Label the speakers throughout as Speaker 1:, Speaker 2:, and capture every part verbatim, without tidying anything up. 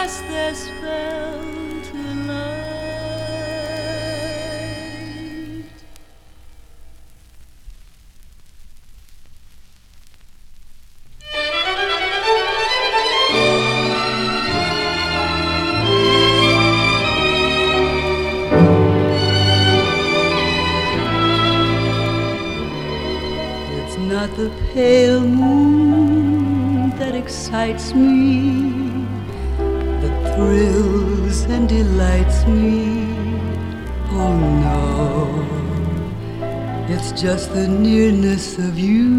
Speaker 1: cast their spell tonight. It's not the pale moon that excites me, that thrills and delights me. Oh no, it's just the nearness of you.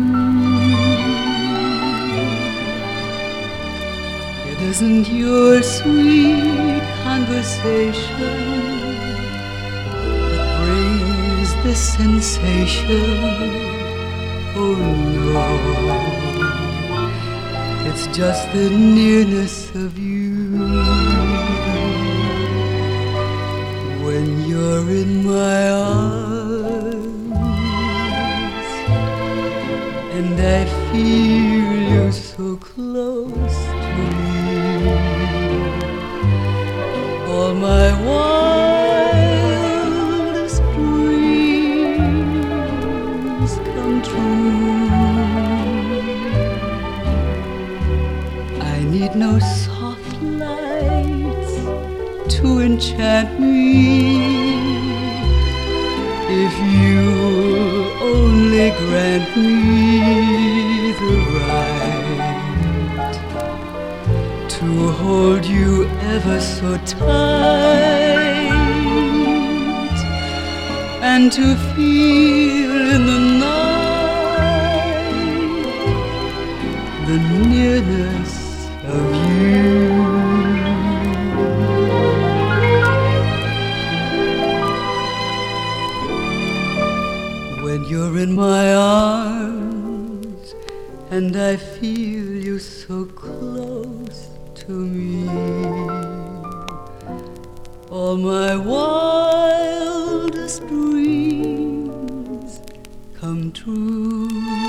Speaker 1: It isn't your sweet conversation that brings this sensation. Oh no, it's just the nearness of you. When you're in my arms and I feel you so close to me, all my wildest dreams come true. I need no soft lights to enchant me. If you only grant me the right to hold you ever so tight and to feel in the night the nearness of you. When you're in my arms and I feel you so close to me, all my wildest dreams come true.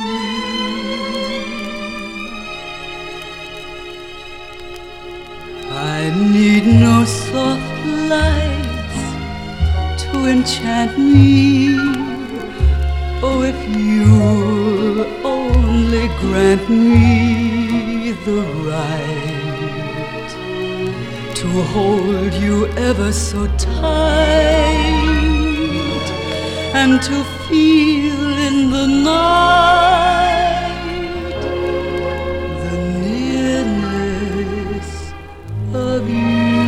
Speaker 1: I need no soft lights to enchant me. Oh, if you only grant me the right to hold you ever so tight and to feel in the night the nearness of you.